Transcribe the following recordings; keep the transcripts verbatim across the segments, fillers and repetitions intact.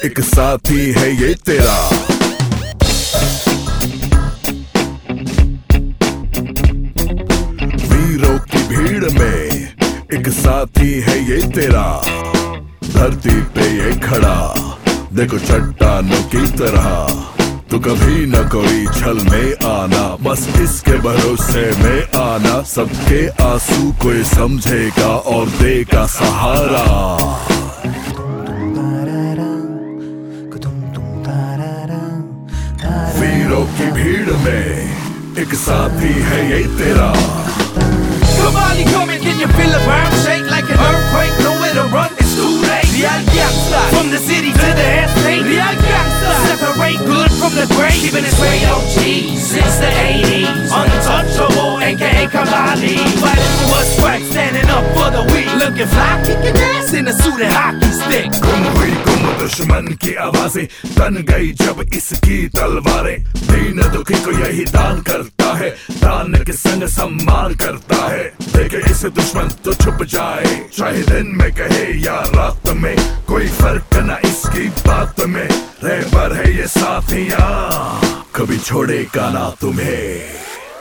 एक साथी है ये तेरा। वीरों की भीड़ में एक साथी है ये तेरा। धरती पे ये खड़ा देखो चट्टानों की तरह। तो कभी न कोई छल में आना, बस इसके भरोसे में आना। सबके आंसू कोई समझेगा और देगा सहारा। वीरों की भीड़ में एक साथी है ये तेरा। Come on, you coming, can you feel the ground shake like an earthquake? Nowhere to run, it's too late. Real gangsta, from the city to the estate. Real gangsta, separate good from the great. Keeping it straight O G since the eighties. Untouchable, aka Kamali. Fighting for what's right, standing up for the weak. Looking fly, kicking ass in a suit and hockey stick. गुम हुई गुम दुश्मन की आवाजें, तन गई जब इसकी तलवारें। दीन दुखी को यही दान करता है, दान के संग सम्मान करता है। देखे इसे दुश्मन तो छुप जाए, चाहे दिन में कहे या रात में। कोई फर्क न इसकी बात में, रहबर है ये साथियां, कभी छोड़ेगा ना तुम्हें।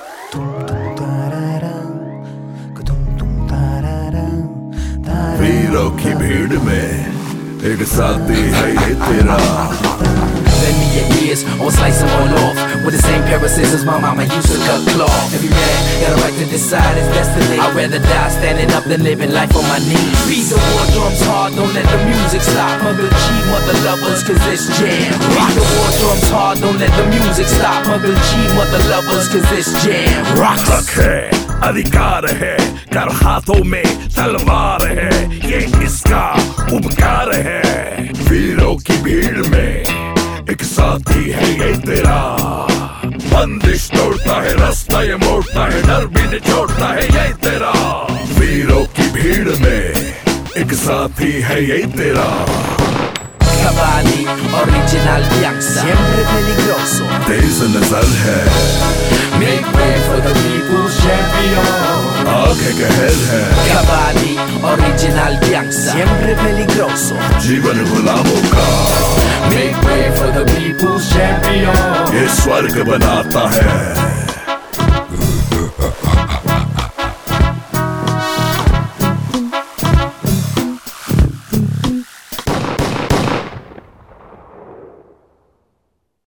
वीरों की भीड़ में एक साथी है ये तेरा। Lend me your ears, I'll slice them all off with the same pair of scissors my mama used to cut cloth. Every man got a right to decide his destiny. I'd rather die standing up than living life on my knees. Beat the war drums hard, don't let the music stop. Mother G, mother lovers, cause it's jam. Beat the war drums hard, don't let the music stop. Mother G, mother lovers, cause it's jam. Rock है, अधिकार है, कर हाथों में तलवार है, ये इसका उपकार है। वीरों की भीड़ में एक साथी है ये तेरा। बंदिश तोड़ता है, रास्ता ये मोड़ता है, डर भी निचोड़ता है ये तेरा। वीरों की भीड़ में एक साथी है ये तेरा। Cavalli, original gangsta, siempre peligroso. तेज नजर है, Make way for the people's champion. आगे कहर है, Cavalli, original gangsta, siempre peligroso. जीवन गुलामों का, Make way for the people's champion. ये स्वर्ग बनाता है।